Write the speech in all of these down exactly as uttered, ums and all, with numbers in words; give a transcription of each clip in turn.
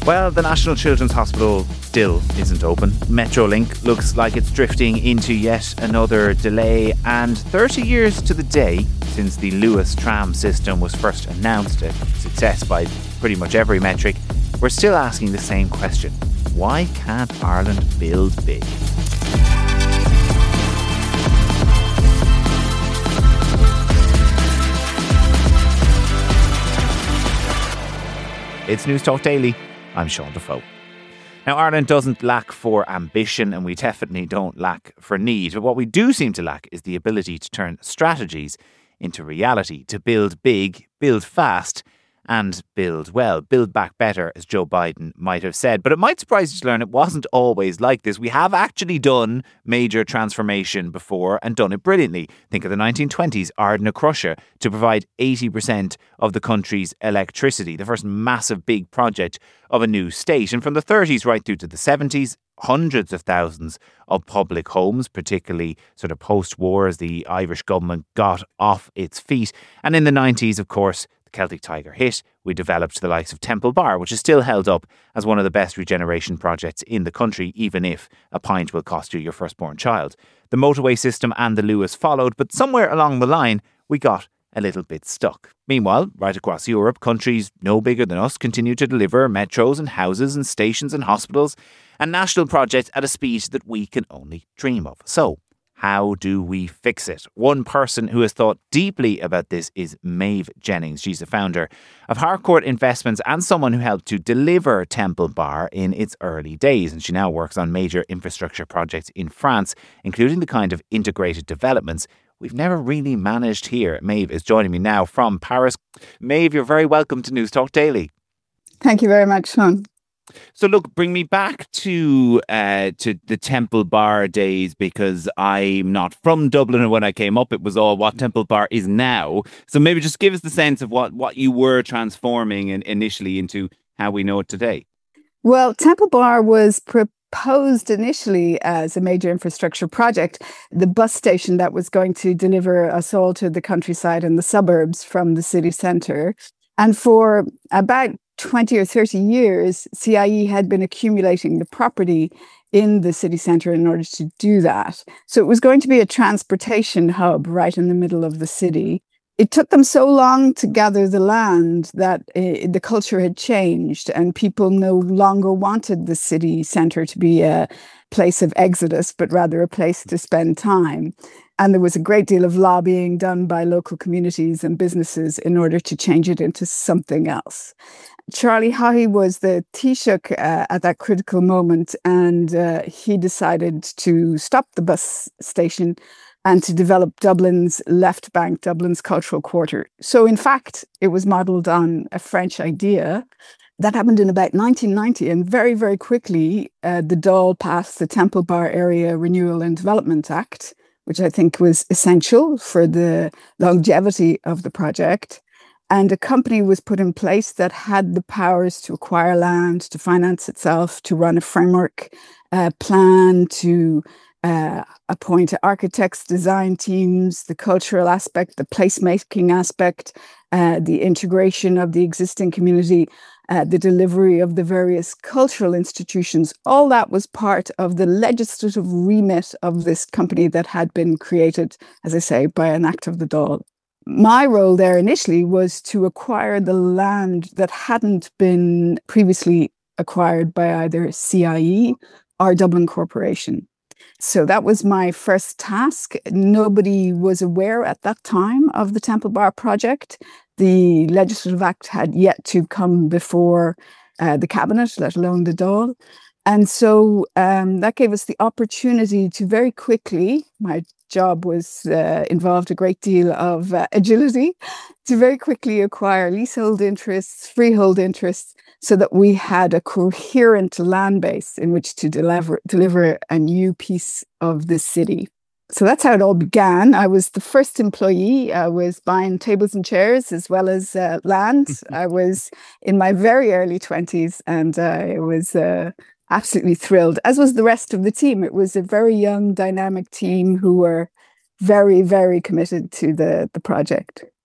Well, the National Children's Hospital still isn't open. Metrolink looks like it's drifting into yet another delay, and thirty years to the day since the Luas tram system was first announced, a success by pretty much every metric, we're still asking the same question. Why can't Ireland build big? It's Newstalk Daily. I'm Sean Defoe. Now, Ireland doesn't lack for ambition, and we definitely don't lack for need. But what we do seem to lack is the ability to turn strategies into reality, to build big, build fast, and build well. Build back better, as Joe Biden might have said. But it might surprise you to learn it wasn't always like this. We have actually done major transformation before and done it brilliantly. Think of the nineteen twenties, Ardnacrusha, to provide eighty percent of the country's electricity, the first massive big project of a new state. And from the thirties right through to the seventies, hundreds of thousands of public homes, particularly sort of post-war as the Irish government got off its feet. And in the nineties, of course, Celtic Tiger hit, we developed the likes of Temple Bar, which is still held up as one of the best regeneration projects in the country, even if a pint will cost you your firstborn child. The motorway system and the Luas followed, but somewhere along the line, we got a little bit stuck. Meanwhile, right across Europe, countries no bigger than us continue to deliver metros and houses and stations and hospitals and national projects at a speed that we can only dream of. So, how do we fix it? One person who has thought deeply about this is Maeve Jennings. She's the founder of Harcourt Investments and someone who helped to deliver Temple Bar in its early days. And she now works on major infrastructure projects in France, including the kind of integrated developments we've never really managed here. Maeve is joining me now from Paris. Maeve, you're very welcome to Newstalk Daily. Thank you very much, Sean. So look, bring me back to uh, to the Temple Bar days, because I'm not from Dublin, and when I came up it was all what Temple Bar is now. So maybe just give us the sense of what, what you were transforming in, initially into how we know it today. Well, Temple Bar was proposed initially as a major infrastructure project, the bus station that was going to deliver us all to the countryside and the suburbs from the city centre. And for about twenty or thirty years, C I E had been accumulating the property in the city centre in order to do that. So it was going to be a transportation hub right in the middle of the city. It took them so long to gather the land that uh, the culture had changed, and people no longer wanted the city centre to be a place of exodus, but rather a place to spend time. And there was a great deal of lobbying done by local communities and businesses in order to change it into something else. Charlie Haughey was the Taoiseach uh, at that critical moment, and uh, he decided to stop the bus station and to develop Dublin's left bank, Dublin's cultural quarter. So in fact, it was modelled on a French idea. That happened in about nineteen ninety, and very, very quickly, uh, the Dáil passed the Temple Bar Area Renewal and Development Act, which I think was essential for the longevity of the project. And a company was put in place that had the powers to acquire land, to finance itself, to run a framework uh, plan, to uh, appoint architects, design teams, the cultural aspect, the placemaking aspect, uh, the integration of the existing community, uh, the delivery of the various cultural institutions. All that was part of the legislative remit of this company that had been created, as I say, by an act of the Dáil. My role there initially was to acquire the land that hadn't been previously acquired by either C I E or Dublin Corporation. So that was my first task. Nobody was aware at that time of the Temple Bar project. The Legislative Act had yet to come before uh, the Cabinet, let alone the Dáil. And so um, that gave us the opportunity to very quickly, my job was uh, involved a great deal of uh, agility, to very quickly acquire leasehold interests, freehold interests, so that we had a coherent land base in which to deliver, deliver a new piece of the city. So that's how it all began. I was the first employee. I was buying tables and chairs as well as uh, land. I was in my very early twenties, and I was uh, absolutely thrilled, as was the rest of the team. It was a very young, dynamic team who were very, very committed to the, the project.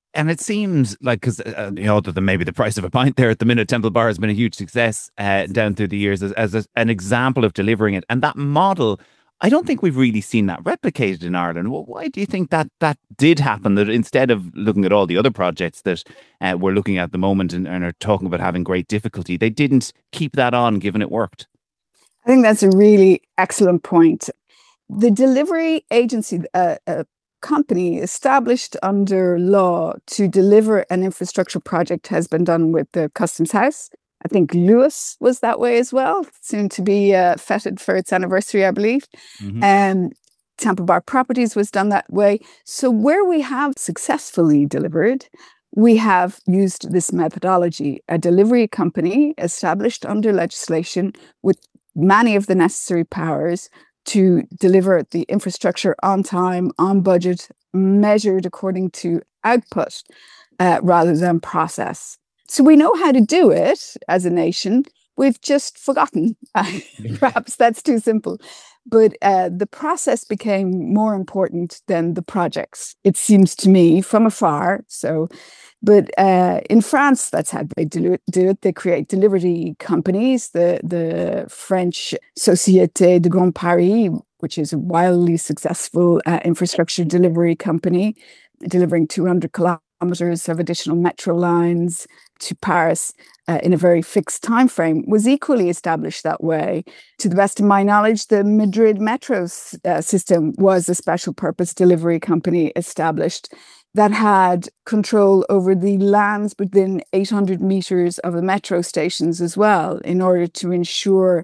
And it seems like, because uh, you know, other than maybe the price of a pint there at the minute, Temple Bar has been a huge success uh, down through the years as, as a, an example of delivering it. And that model, I don't think we've really seen that replicated in Ireland. Well, why do you think that that did happen? That instead of looking at all the other projects that uh, we're looking at the moment and, and are talking about having great difficulty, they didn't keep that on, given it worked. I think that's a really excellent point. The delivery agency, uh, a company established under law to deliver an infrastructure project, has been done with the Customs House. I think Lewis was that way as well, soon to be uh, feted for its anniversary, I believe. Mm-hmm. Um, Temple Bar Properties was done that way. So where we have successfully delivered, we have used this methodology, a delivery company established under legislation with many of the necessary powers to deliver the infrastructure on time, on budget, measured according to output uh, rather than process. So we know how to do it as a nation. We've just forgotten. Perhaps that's too simple. But uh, the process became more important than the projects, it seems to me, from afar. So, but uh, in France, that's how they do it. Do it. They create delivery companies. The the French Société de Grand Paris, which is a wildly successful uh, infrastructure delivery company, delivering two hundred kilometers of additional metro lines to Paris uh, in a very fixed time frame, was equally established that way. To the best of my knowledge, the Madrid Metro uh, system was a special purpose delivery company established that had control over the lands within eight hundred meters of the metro stations as well, in order to ensure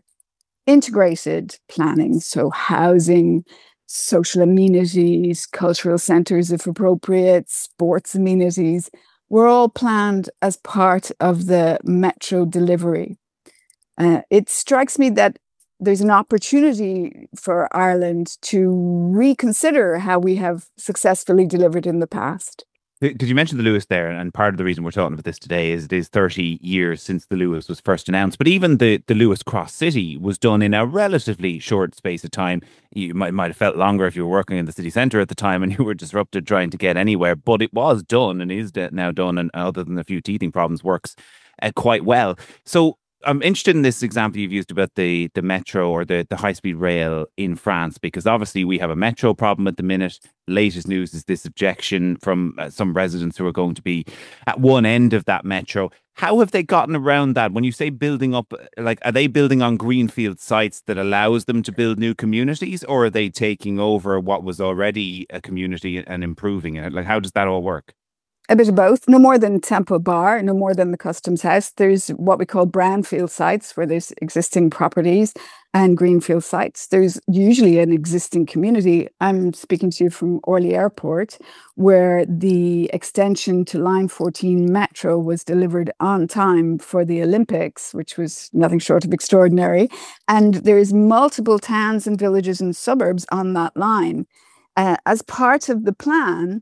integrated planning, so housing, social amenities, cultural centres if appropriate, sports amenities, were all planned as part of the metro delivery. Uh, it strikes me that there's an opportunity for Ireland to reconsider how we have successfully delivered in the past. Did you mention the Lewis there? And part of the reason we're talking about this today is it is thirty years since the Lewis was first announced. But even the, the Lewis Cross City was done in a relatively short space of time. You might, might have felt longer if you were working in the city centre at the time and you were disrupted trying to get anywhere. But it was done and is now done. And other than a few teething problems, works uh, quite well. So I'm interested in this example you've used about the, the metro or the, the high-speed rail in France, because obviously we have a metro problem at the minute. Latest news is this objection from uh, some residents who are going to be at one end of that metro. How have they gotten around that? When you say building up, like, are they building on greenfield sites that allows them to build new communities, or are they taking over what was already a community and improving it? Like, how does that all work? A bit of both. No more than Temple Bar, no more than the Customs House. There's what we call brownfield sites, where there's existing properties, and greenfield sites. There's usually an existing community. I'm speaking to you from Orly Airport, where the extension to Line fourteen Metro was delivered on time for the Olympics, which was nothing short of extraordinary. And there's multiple towns and villages and suburbs on that line. Uh, as part of the plan,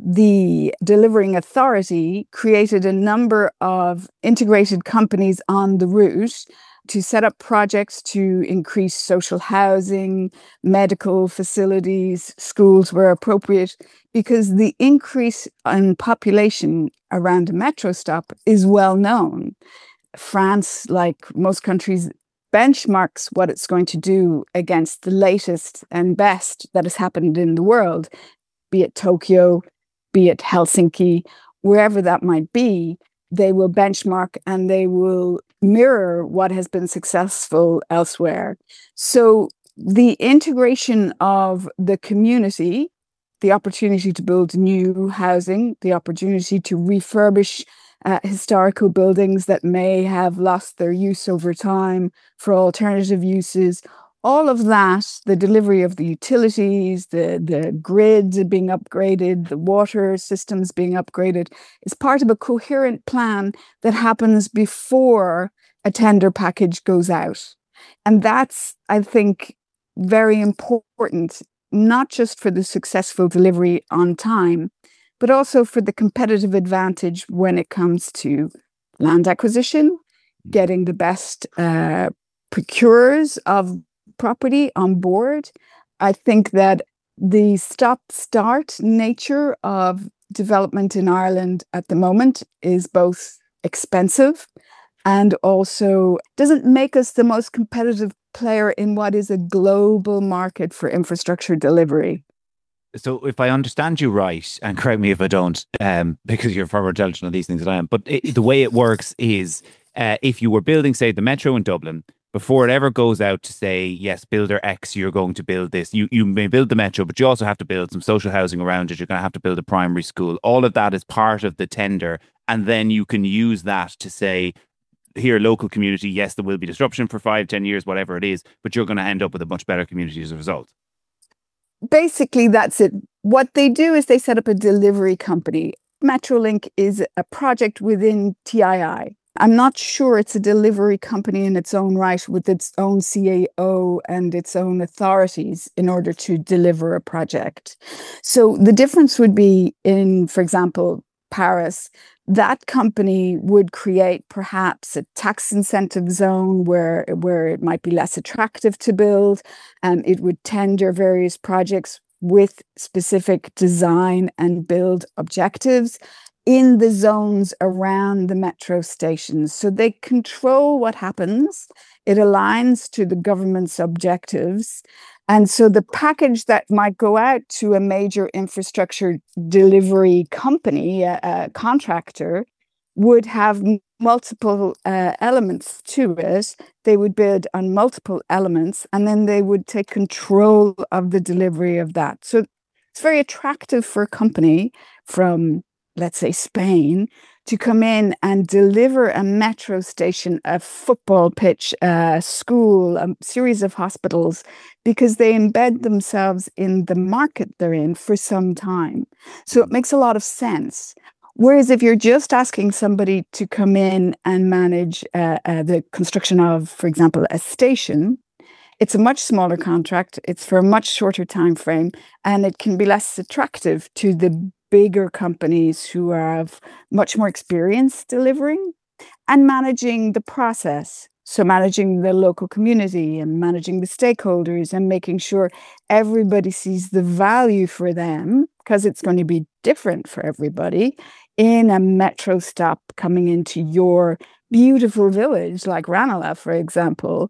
the delivering authority created a number of integrated companies on the route to set up projects to increase social housing, medical facilities, schools where appropriate, because the increase in population around a metro stop is well known. France, like most countries, benchmarks what it's going to do against the latest and best that has happened in the world, be it Tokyo, be it Helsinki, wherever that might be. They will benchmark and they will mirror what has been successful elsewhere. So the integration of the community, the opportunity to build new housing, the opportunity to refurbish uh, historical buildings that may have lost their use over time for alternative uses, all of that, the delivery of the utilities, the, the grid being upgraded, the water systems being upgraded, is part of a coherent plan that happens before a tender package goes out. And that's, I think, very important, not just for the successful delivery on time, but also for the competitive advantage when it comes to land acquisition, getting the best uh, procurers of property on board. I think that the stop-start nature of development in Ireland at the moment is both expensive and also doesn't make us the most competitive player in what is a global market for infrastructure delivery. So if I understand you right, and correct me if I don't, um, because you're far more intelligent on these things than I am, but it, the way it works is uh, if you were building, say, the metro in Dublin, before it ever goes out to say, yes, builder X, you're going to build this, you, you may build the metro, but you also have to build some social housing around it. You're going to have to build a primary school. All of that is part of the tender. And then you can use that to say, here, local community, yes, there will be disruption for five, ten years, whatever it is, but you're going to end up with a much better community as a result. Basically, that's it. What they do is they set up a delivery company. Metrolink is a project within T I I. I'm not sure it's a delivery company in its own right with its own C A O and its own authorities in order to deliver a project. So the difference would be in, for example, Paris, that company would create perhaps a tax incentive zone where, where it might be less attractive to build, and it would tender various projects with specific design and build objectives in the zones around the metro stations. So they control what happens. It aligns to the government's objectives. And so the package that might go out to a major infrastructure delivery company, a, a contractor, would have multiple uh, elements to it. They would bid on multiple elements, and then they would take control of the delivery of that. So it's very attractive for a company from, let's say, Spain, to come in and deliver a metro station, a football pitch, a school, a series of hospitals, because they embed themselves in the market they're in for some time. So it makes a lot of sense. Whereas if you're just asking somebody to come in and manage uh, uh, the construction of, for example, a station, it's a much smaller contract, it's for a much shorter time frame, and it can be less attractive to the bigger companies who have much more experience delivering and managing the process. So managing the local community and managing the stakeholders and making sure everybody sees the value for them, because it's going to be different for everybody, in a metro stop coming into your beautiful village like Ranelagh, for example.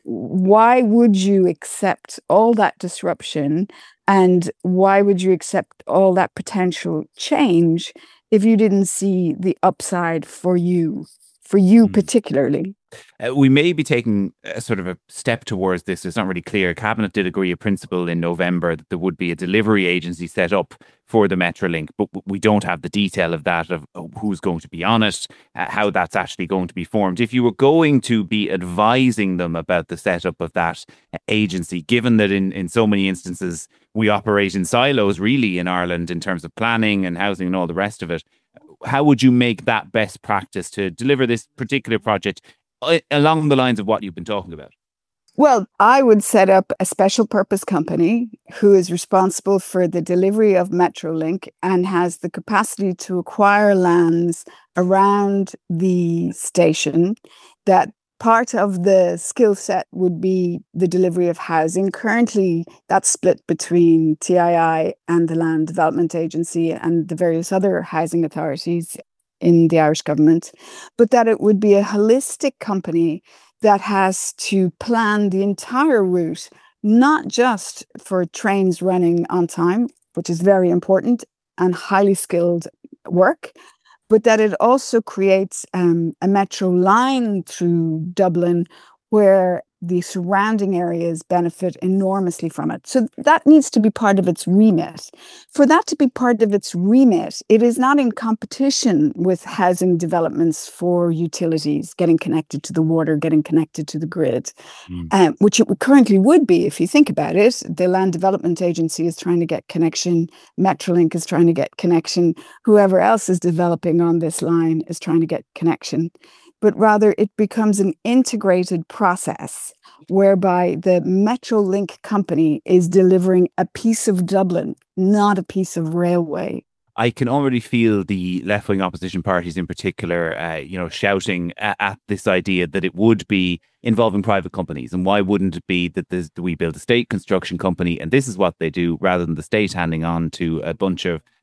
Why would you accept all that disruption, and why would you accept all that potential change if you didn't see the upside for you, for you mm. particularly? Uh, we may be taking a sort of a step towards this. It's not really clear. Cabinet did agree a principle in November that there would be a delivery agency set up for the Metrolink, but we don't have the detail of that, of who's going to be on it, uh, how that's actually going to be formed. If you were going to be advising them about the setup of that agency, given that in, in so many instances we operate in silos really in Ireland in terms of planning and housing and all the rest of it, how would you make that best practice to deliver this particular project along the lines of what you've been talking about? Well, I would set up a special purpose company who is responsible for the delivery of Metrolink and has the capacity to acquire lands around the station. That part of the skill set would be the delivery of housing. Currently, that's split between T I I and the Land Development Agency and the various other housing authorities in the Irish government, but that it would be a holistic company that has to plan the entire route, not just for trains running on time, which is very important and highly skilled work, but that it also creates um, a metro line through Dublin where the surrounding areas benefit enormously from it. So that needs to be part of its remit. For that to be part of its remit, it is not in competition with housing developments for utilities, getting connected to the water, getting connected to the grid, mm. um, which it currently would be if you think about it. The Land Development Agency is trying to get connection, Metrolink is trying to get connection, whoever else is developing on this line is trying to get connection. But rather it becomes an integrated process whereby the Metrolink company is delivering a piece of Dublin, not a piece of railway. I can already feel the left-wing opposition parties in particular, uh, you know, shouting at, at this idea that it would be involving private companies. And why wouldn't it be that we build a state construction company and this is what they do, rather than the state handing on to a bunch of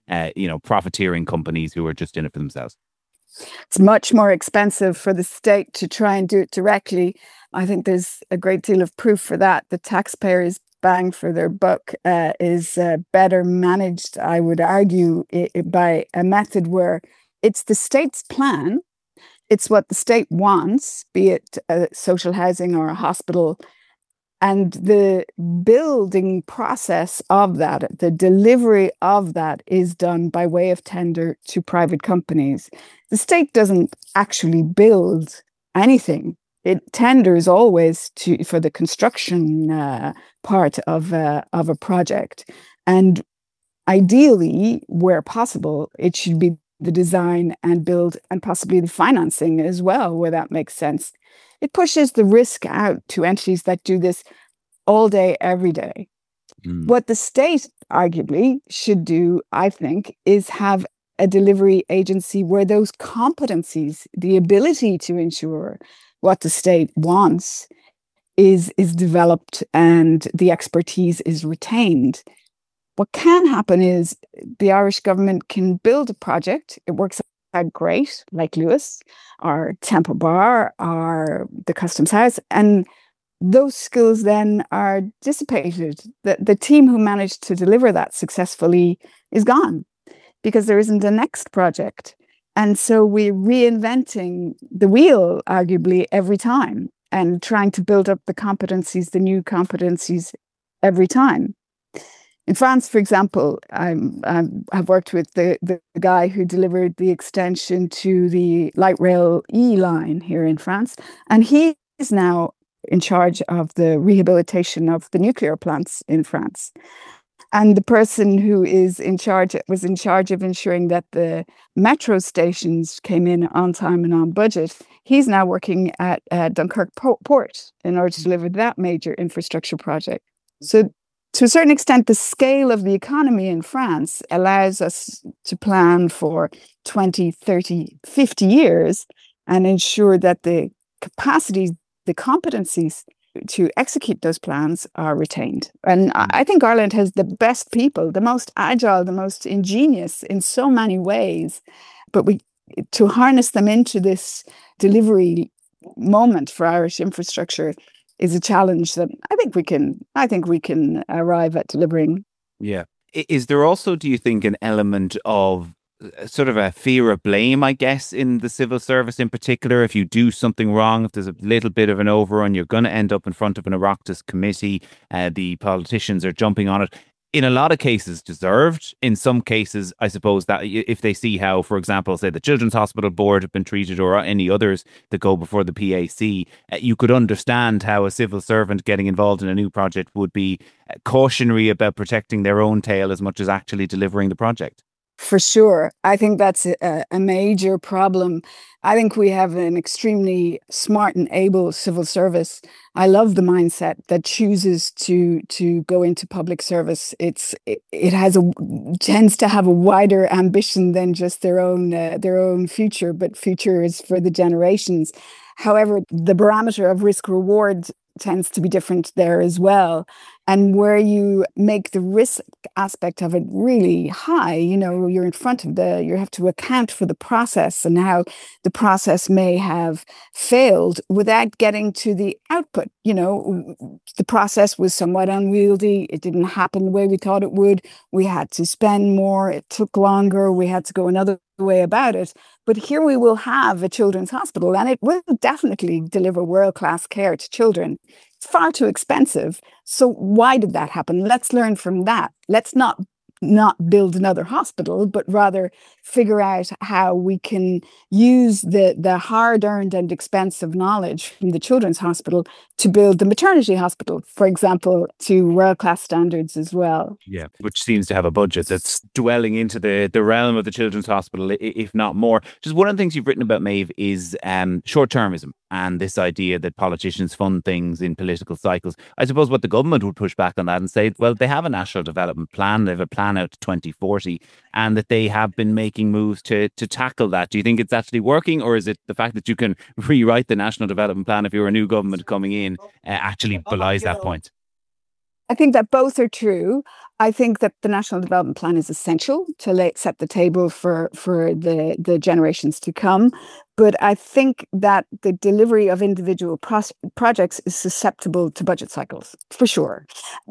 uh, you know, profiteering companies who are just in it for themselves. It's much more expensive for the state to try and do it directly. I think there's a great deal of proof for that. The taxpayers' bang for their buck uh, is uh, better managed, I would argue, I- I- by a method where it's the state's plan, it's what the state wants, be it uh, social housing or a hospital, and the building process of that, the delivery of that is done by way of tender to private companies. The state doesn't actually build anything. It tenders always to for the construction uh, part of uh, of a project, and ideally, where possible, it should be the design and build and possibly the financing as well, where that makes sense. It pushes the risk out to entities that do this all day, every day. Mm. What the state arguably should do, I think, is have a delivery agency where those competencies, the ability to ensure what the state wants, is, is developed and the expertise is retained. What can happen is the Irish government can build a project. It works out great, like Lewis, or Temple Bar, or the Customs House, and those skills then are dissipated. The, the team who managed to deliver that successfully is gone because there isn't a next project. And so we're reinventing the wheel, arguably, every time and trying to build up the competencies, the new competencies every time. In France, for example, I'm, I'm, I've worked with the, the guy who delivered the extension to the light rail E line here in France, and he is now in charge of the rehabilitation of the nuclear plants in France. And the person who is in charge was in charge of ensuring that the metro stations came in on time and on budget. He's now working at uh, Dunkirk Port in order to deliver that major infrastructure project. So to a certain extent, the scale of the economy in France allows us to plan for twenty, thirty, fifty years and ensure that the capacities, the competencies to execute those plans are retained. And I think Ireland has the best people, the most agile, the most ingenious in so many ways. But we to harness them into this delivery moment for Irish infrastructure is a challenge that I think we can I think we can arrive at delivering. Yeah. Is there also, do you think, an element of sort of a fear of blame, I guess, in the civil service in particular? If you do something wrong, if there's a little bit of an overrun, you're going to end up in front of an Oireachtas committee. Uh, the politicians are jumping on it. In a lot of cases, deserved. In some cases, I suppose that if they see how, for example, say the Children's Hospital Board have been treated or any others that go before the P A C, uh, you could understand how a civil servant getting involved in a new project would be cautionary about protecting their own tail as much as actually delivering the project. For sure. I think that's a, a major problem. I think we have an extremely smart and able civil service. I love the mindset that chooses to to go into public service. It's it, it has a tends to have a wider ambition than just their own uh, their own future, but future is for the generations. However, the barometer of risk reward tends to be different there as well. And where you make the risk aspect of it really high, you know, you're in front of the, you have to account for the process and how the process may have failed without getting to the output. You know, the process was somewhat unwieldy. It didn't happen the way we thought it would. We had to spend more. It took longer. We had to go another way about it. But here we will have a children's hospital, and it will definitely deliver world-class care to children. It's far too expensive. So why did that happen? Let's learn from that. Let's not not build another hospital, but rather figure out how we can use the, the hard-earned and expensive knowledge from the children's hospital to build the maternity hospital, for example, to world-class standards as well. Yeah, which seems to have a budget that's dwelling into the, the realm of the children's hospital, if not more. Just one of the things you've written about, Maeve, is um, short-termism and this idea that politicians fund things in political cycles. I suppose what the government would push back on that and say, well, they have a national development plan, they have a plan out to twenty forty, and that they have been making moves to to tackle that. Do you think it's actually working, or is it the fact that you can rewrite the national development plan if you're a new government coming in uh, actually belies that point? I think that both are true. I think that the National Development Plan is essential to lay, set the table for, for the, the generations to come. But I think that the delivery of individual pros- projects is susceptible to budget cycles, for sure.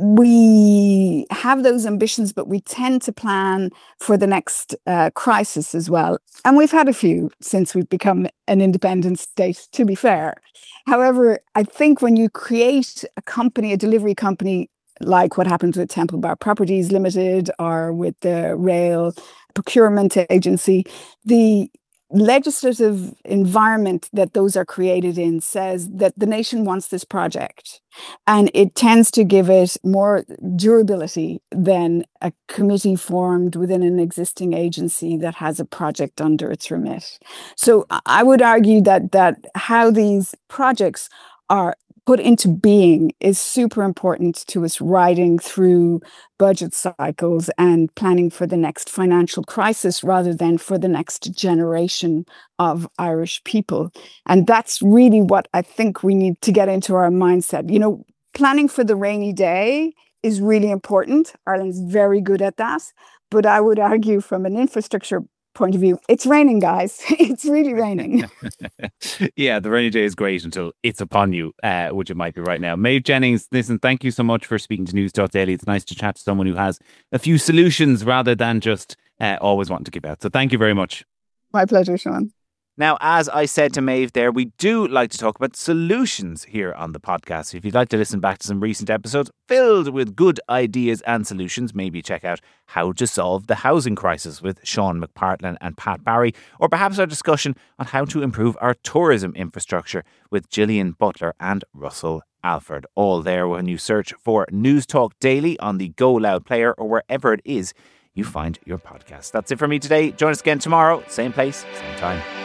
We have those ambitions, but we tend to plan for the next uh, crisis as well. And we've had a few since we've become an independent state, to be fair. However, I think when you create a company, a delivery company, like what happened with Temple Bar Properties Limited or with the Rail Procurement Agency, the legislative environment that those are created in says that the nation wants this project, and it tends to give it more durability than a committee formed within an existing agency that has a project under its remit. So I would argue that that how these projects are put into being is super important to us riding through budget cycles and planning for the next financial crisis rather than for the next generation of Irish people. And that's really what I think we need to get into our mindset. You know, planning for the rainy day is really important. Ireland's very good at that. But I would argue from an infrastructure point of view, it's raining, guys. It's really raining. Yeah, the rainy day is great until it's upon you, uh, which it might be right now. Maeve Jennings, listen, thank you so much for speaking to News Daily. It's nice to chat to someone who has a few solutions rather than just uh, always wanting to give out. So thank you very much. My pleasure, Sean. Now, as I said to Maeve there, we do like to talk about solutions here on the podcast. If you'd like to listen back to some recent episodes filled with good ideas and solutions, maybe check out How to Solve the Housing Crisis with Sean McPartlan and Pat Barry, or perhaps our discussion on how to improve our tourism infrastructure with Gillian Butler and Russell Alford. All there when you search for News Talk Daily on the Go Loud player or wherever it is you find your podcast. That's it for me today. Join us again tomorrow, same place, same time.